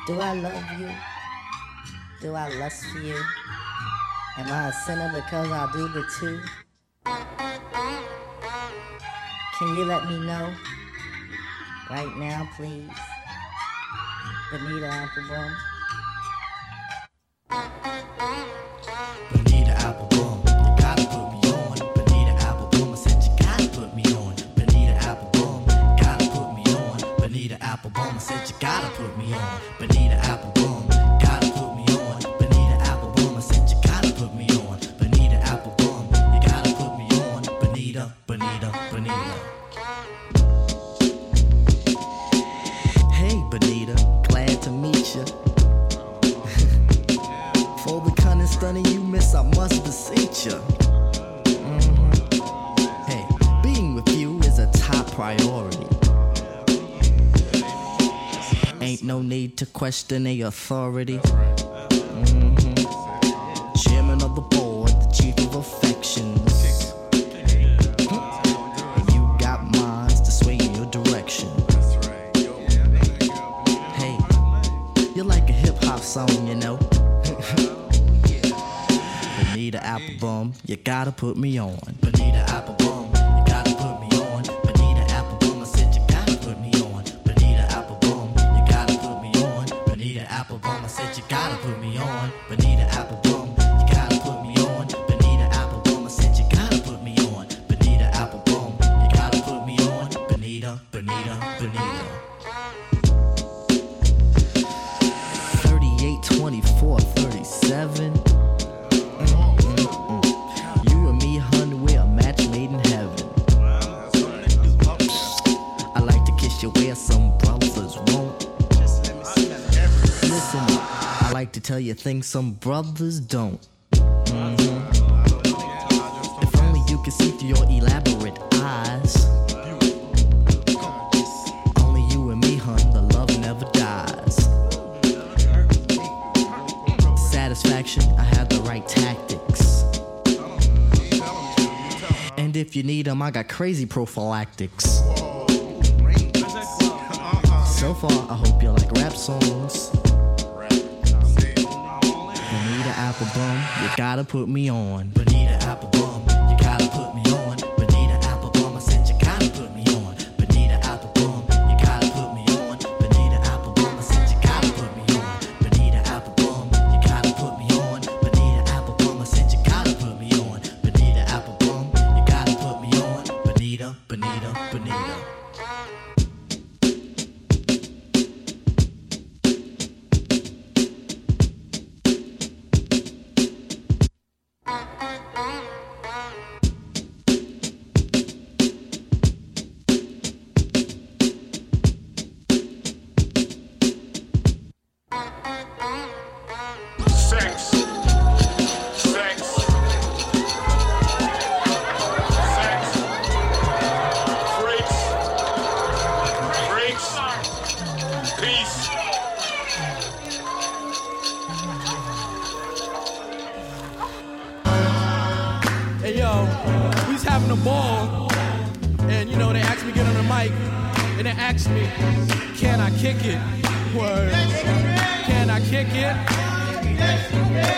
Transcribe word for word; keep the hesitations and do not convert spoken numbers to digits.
Do I love you? Do I lust for you? Am I a sinner because I do the two? Can you let me know? Right now, please. Bonita Applebum. Bonita Applebum, you gotta put me on. Bonita Applebum, I said you gotta put me on. Bonita Applebum, gotta put me on. Bonita Applebum, I said you gotta put me on. Bonita Applebum, gotta put me on. Bonita Applebum, I said you gotta put me on. Bonita Applebum, you gotta put me on. Bonita, Bonita, Bonita. Hey Bonita, glad to meet ya. For the cunning stunning you miss, I must beseech ya. Mm-hmm. Hey, being with you is a top priority. Ain't no need to question a authority. Mm-hmm. Chairman of the board, the chief of affections. Mm-hmm. You got minds to sway in your direction. Hey, you're like a hip hop song, you know. Bonita Applebum, you gotta put me on. Bonita Applebum, you gotta put me on. Bonita Applebum, I said you gotta put me on. Bonita Applebum, you gotta put me on. Bonita Applebum, I said you gotta put me on. Bonita Applebum, you gotta put me on. Bonita Applebum, I said you gotta put me on. Bonita Applebum, you gotta put me on. Bonita, Bonita, Bonita. thirty-eight, twenty-four, thirty-seven. You and me, hun, we're a match made in heaven. I like to kiss you where some brothers won't. Listen, I like to tell you things some brothers don't. Mm-hmm. If only you could see through your elaborate eyes. Only you and me, hun, the love never dies. Satisfaction, I have the right tactics. And if you need them, I got crazy prophylactics. So far, I hope you like rap songs. Bonita Applebum, you gotta put me on. Bonita Applebum, you gotta put me on. Bonita Applebum, I said you gotta put me on. Bonita Applebum, you gotta put me on. Bonita Applebum, I said you gotta put me on. Bonita Applebum, you gotta put me on. Bonita Applebum, I said you gotta put me on. Bonita Applebum, you gotta put me on. Bonita, Bonita, Bonita. Sex. Sex. Sex. Freaks. Freaks. Peace. Hey yo, we was having a ball, and you know they asked me to get on the mic, and they asked me, can I kick it? Word. Can I kick it?